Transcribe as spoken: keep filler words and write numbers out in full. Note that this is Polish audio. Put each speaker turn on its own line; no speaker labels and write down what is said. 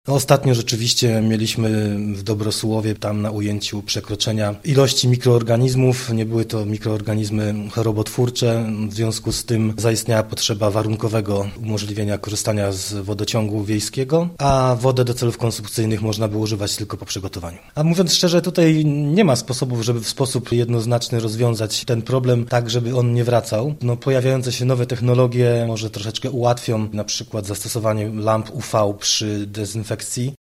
Ostatnio rzeczywiście mieliśmy w Dobrosłowie tam na ujęciu przekroczenia ilości mikroorganizmów. Nie były to mikroorganizmy chorobotwórcze, w związku z tym zaistniała potrzeba warunkowego umożliwienia korzystania z wodociągu wiejskiego, a wodę do celów konsumpcyjnych można było używać tylko po przygotowaniu. A mówiąc szczerze, tutaj nie ma sposobów, żeby w sposób jednoznaczny rozwiązać ten problem tak, żeby on nie wracał. No, pojawiające się nowe technologie może troszeczkę ułatwią na przykład zastosowanie lamp U V przy dezynfekcji.